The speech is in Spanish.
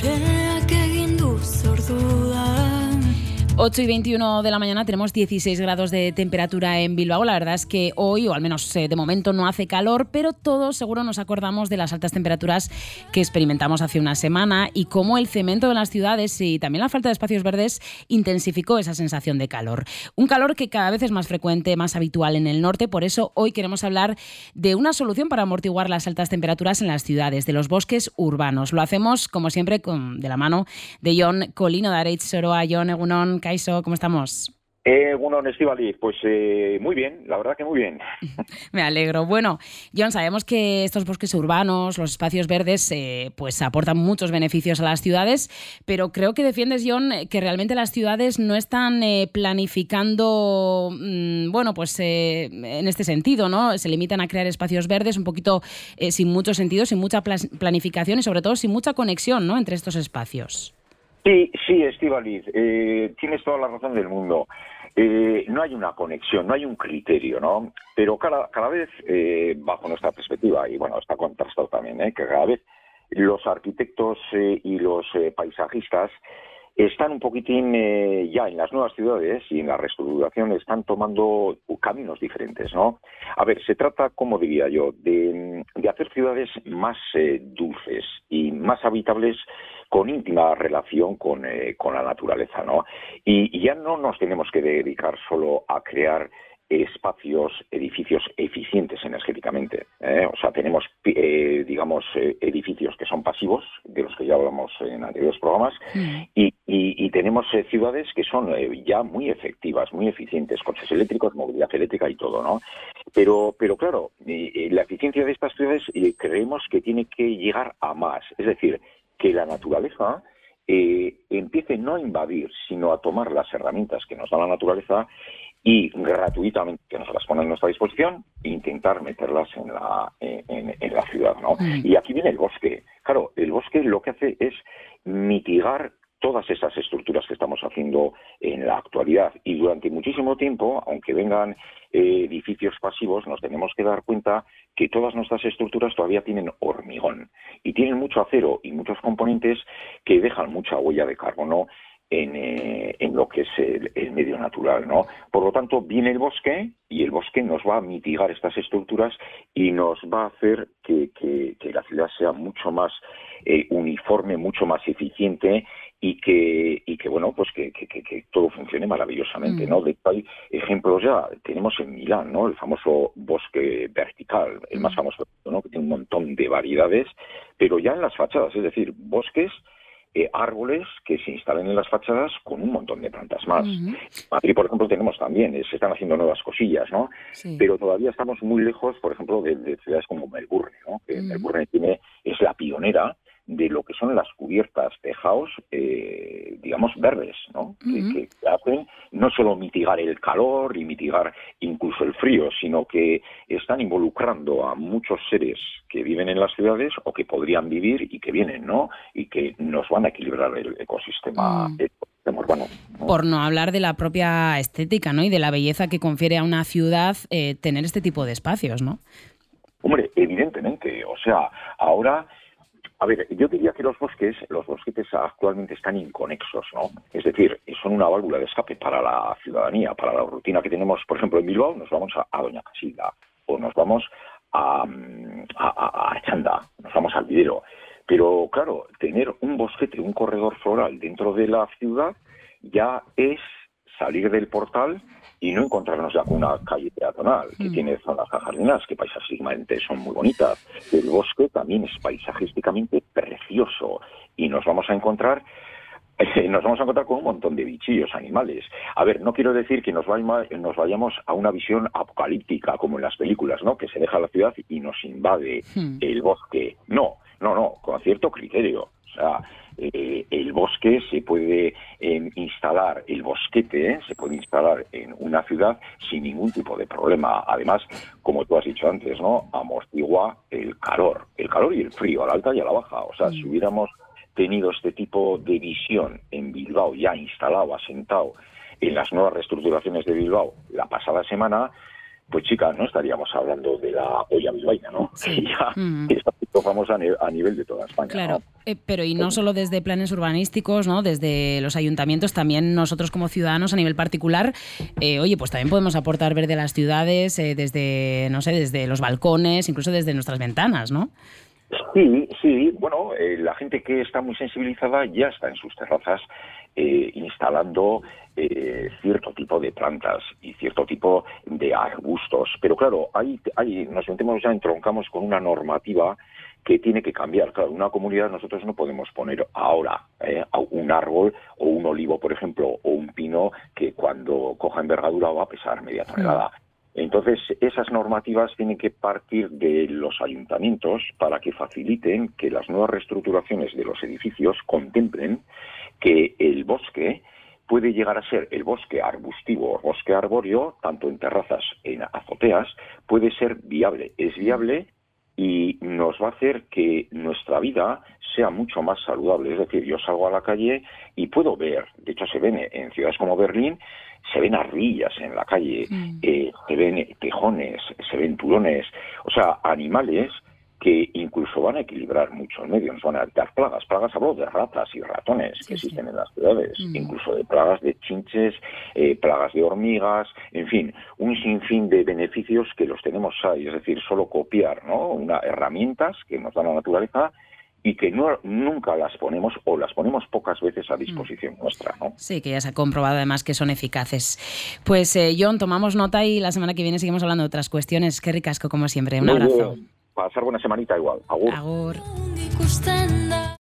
Legeak egin du zordua. 8:21 de la mañana, tenemos 16 grados de temperatura en Bilbao. La verdad es que hoy, o al menos de momento, no hace calor, pero todos seguro nos acordamos de las altas temperaturas que experimentamos hace una semana y cómo el cemento de las ciudades y también la falta de espacios verdes intensificó esa sensación de calor. Un calor que cada vez es más frecuente, más habitual en el norte. Por eso hoy queremos hablar de una solución para amortiguar las altas temperaturas en las ciudades, de los bosques urbanos. Lo hacemos, como siempre, de la mano de Jon Colino de Areitz Soroa. Jon, egunon. Kaixo, ¿cómo estamos? Bueno, Estíbaliz, pues muy bien, la verdad que muy bien. Me alegro. Bueno, Jon, sabemos que estos bosques urbanos, los espacios verdes, pues aportan muchos beneficios a las ciudades, pero creo que defiendes, Jon, que realmente las ciudades no están planificando, en este sentido, ¿no? Se limitan a crear espacios verdes un poquito sin mucho sentido, sin mucha planificación y sobre todo sin mucha conexión, ¿no?, entre estos espacios. Sí, Estíbaliz, tienes toda la razón del mundo. No hay una conexión, no hay un criterio, ¿no? Pero cada vez, bajo nuestra perspectiva, y bueno, está contrastado también, que cada vez los arquitectos y los paisajistas están un poquitín ya en las nuevas ciudades y en la reestructuración están tomando caminos diferentes, ¿no? A ver, se trata, como diría yo, de hacer ciudades más dulces y más habitables con íntima relación con la naturaleza, ¿no? Y ya no nos tenemos que dedicar solo a crear edificios eficientes energéticamente. O sea, tenemos, edificios que son pasivos, de los que ya hablamos en anteriores programas, y tenemos ciudades que son ya muy efectivas, muy eficientes, coches eléctricos, movilidad eléctrica y todo, ¿no? Pero claro, la eficiencia de estas ciudades creemos que tiene que llegar a más, es decir, que la naturaleza empiece no a invadir, sino a tomar las herramientas que nos da la naturaleza y gratuitamente, que nos las pone a nuestra disposición, e intentar meterlas en la ciudad, ¿no? Y aquí viene el bosque. Claro, el bosque lo que hace es mitigar todas esas estructuras que estamos haciendo en la actualidad. Y durante muchísimo tiempo, aunque vengan edificios pasivos, nos tenemos que dar cuenta que todas nuestras estructuras todavía tienen hormigón y tienen mucho acero y muchos componentes que dejan mucha huella de carbono en lo que es el medio natural, ¿no? Por lo tanto, viene el bosque y el bosque nos va a mitigar estas estructuras y nos va a hacer que la ciudad sea mucho más uniforme, mucho más eficiente y que todo funcione maravillosamente, ¿no? De hecho, hay ejemplos ya, tenemos en Milán, ¿no? El famoso bosque vertical, el más famoso, ¿no? Que tiene un montón de variedades, pero ya en las fachadas, es decir, bosques, árboles que se instalen en las fachadas con un montón de plantas más. En Madrid, por ejemplo, tenemos también, se están haciendo nuevas cosillas, ¿no? Sí. Pero todavía estamos muy lejos, por ejemplo, de ciudades como Melbourne, ¿no? Que Melbourne es la pionera de lo que son las cubiertas, tejados, verdes, ¿no? Que hacen no solo mitigar el calor y mitigar incluso el frío, sino que están involucrando a muchos seres que viven en las ciudades o que podrían vivir y que vienen, ¿no? Y que nos van a equilibrar el ecosistema urbano, ¿no? Por no hablar de la propia estética, ¿no? Y de la belleza que confiere a una ciudad tener este tipo de espacios, ¿no? Hombre, evidentemente. O sea, ahora... A ver, yo diría que los bosques actualmente están inconexos, ¿no? Es decir, son una válvula de escape para la ciudadanía, para la rutina que tenemos. Por ejemplo, en Bilbao nos vamos a Doña Casilda o nos vamos a Chanda, nos vamos al Videro. Pero, claro, tener un bosquete, un corredor floral dentro de la ciudad ya es salir del portal y no encontrarnos ya con una calle peatonal que tiene zonas ajardinadas que paisajísticamente son muy bonitas. El bosque también es paisajísticamente precioso y nos vamos a encontrar con un montón de bichillos, animales. A ver, no quiero decir que nos vayamos a una visión apocalíptica como en las películas, ¿no? Que se deja la ciudad y nos invade el bosque. No, con cierto criterio. O sea, el bosque se puede instalar, el bosquete se puede instalar en una ciudad sin ningún tipo de problema. Además, como tú has dicho antes, ¿no? Amortigua el calor y el frío, a la alta y a la baja. O sea, si hubiéramos tenido este tipo de visión en Bilbao ya instalado, asentado en las nuevas reestructuraciones de Bilbao la pasada semana, pues chica, no estaríamos hablando de la olla bilbaína, ¿no? Sí. Ya, esa famosa a nivel de toda España. Claro, ¿no? Pero y no solo desde planes urbanísticos, ¿no? Desde los ayuntamientos, también nosotros como ciudadanos a nivel particular, oye, pues también podemos aportar verde a las ciudades desde, no sé, desde los balcones, incluso desde nuestras ventanas, ¿no? Sí, bueno, la gente que está muy sensibilizada ya está en sus terrazas instalando cierto tipo de plantas y cierto tipo de arbustos. Pero claro, ahí nos metemos ya, entroncamos con una normativa que tiene que cambiar. Claro, en una comunidad nosotros no podemos poner ahora un árbol o un olivo, por ejemplo, o un pino que cuando coja envergadura va a pesar media tonelada. Entonces, esas normativas tienen que partir de los ayuntamientos para que faciliten que las nuevas reestructuraciones de los edificios contemplen que el bosque puede llegar a ser el bosque arbustivo o bosque arbóreo, tanto en terrazas, en azoteas, puede ser viable. Es viable y nos va a hacer que nuestra vida sea mucho más saludable. Es decir, yo salgo a la calle y puedo ver, de hecho se ven en ciudades como Berlín, se ven ardillas en la calle, se ven tejones, se ven turones, o sea, animales que incluso van a equilibrar mucho el medio, nos van a evitar plagas. Hablo de ratas y ratones que existen en las ciudades, incluso de plagas de chinches, plagas de hormigas, en fin, un sinfín de beneficios que los tenemos ahí, es decir, solo copiar, ¿no? Herramientas que nos da la naturaleza y que nunca las ponemos o las ponemos pocas veces a disposición nuestra, ¿no? Sí, que ya se ha comprobado además que son eficaces. Pues Jon, tomamos nota y la semana que viene seguimos hablando de otras cuestiones. Qué ricasco como siempre. Un abrazo. Pasar buena semanita igual. Agur. Agur.